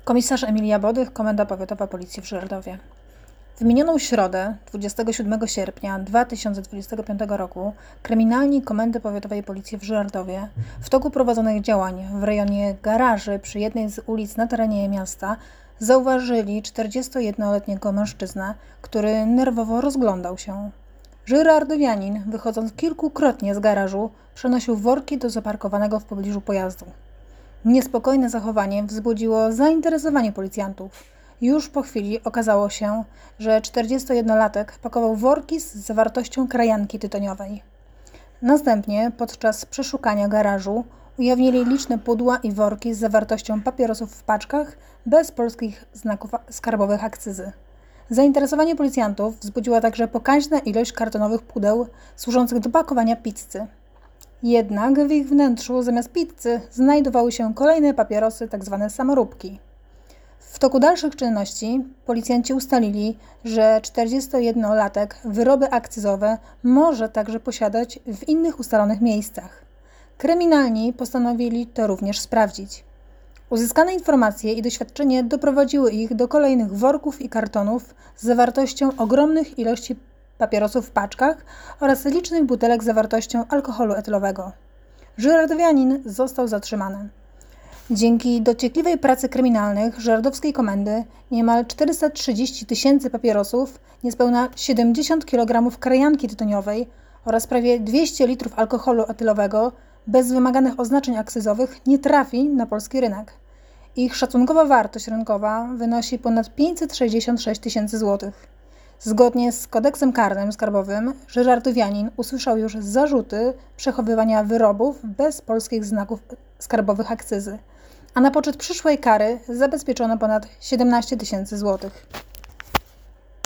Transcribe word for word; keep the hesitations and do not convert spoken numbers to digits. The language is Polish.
Komisarz Emilia Bodych, Komenda Powiatowa Policji w Żyrardowie. W minioną środę, dwudziestego siódmego sierpnia dwa tysiące dwudziestego piątego roku, kryminalni Komendy Powiatowej Policji w Żyrardowie w toku prowadzonych działań w rejonie garaży przy jednej z ulic na terenie miasta zauważyli czterdziestojednoletniego mężczyznę, który nerwowo rozglądał się. Żyrardowianin, wychodząc kilkukrotnie z garażu, przenosił worki do zaparkowanego w pobliżu pojazdu. Niespokojne zachowanie wzbudziło zainteresowanie policjantów. Już po chwili okazało się, że czterdziestojednolatek pakował worki z zawartością krajanki tytoniowej. Następnie podczas przeszukania garażu ujawnili liczne pudła i worki z zawartością papierosów w paczkach bez polskich znaków skarbowych akcyzy. Zainteresowanie policjantów wzbudziła także pokaźna ilość kartonowych pudeł służących do pakowania pizzy. Jednak w ich wnętrzu zamiast pizzy znajdowały się kolejne papierosy, tzw. samoróbki. W toku dalszych czynności policjanci ustalili, że czterdziestojednolatek wyroby akcyzowe może także posiadać w innych ustalonych miejscach. Kryminalni postanowili to również sprawdzić. Uzyskane informacje i doświadczenie doprowadziły ich do kolejnych worków i kartonów z zawartością ogromnych ilości papierosów w paczkach oraz licznych butelek z zawartością alkoholu etylowego. Żyrardowianin został zatrzymany. Dzięki dociekliwej pracy kryminalnych żyrardowskiej komendy niemal czterysta trzydzieści tysięcy papierosów, niespełna siedemdziesiąt kilogramów krajanki tytoniowej oraz prawie dwieście litrów alkoholu etylowego bez wymaganych oznaczeń akcyzowych nie trafi na polski rynek. Ich szacunkowa wartość rynkowa wynosi ponad pięćset sześćdziesiąt sześć tysięcy złotych. Zgodnie z kodeksem karnym skarbowym żyrardowianin usłyszał już zarzuty przechowywania wyrobów bez polskich znaków skarbowych akcyzy, a na poczet przyszłej kary zabezpieczono ponad siedemnaście tysięcy złotych.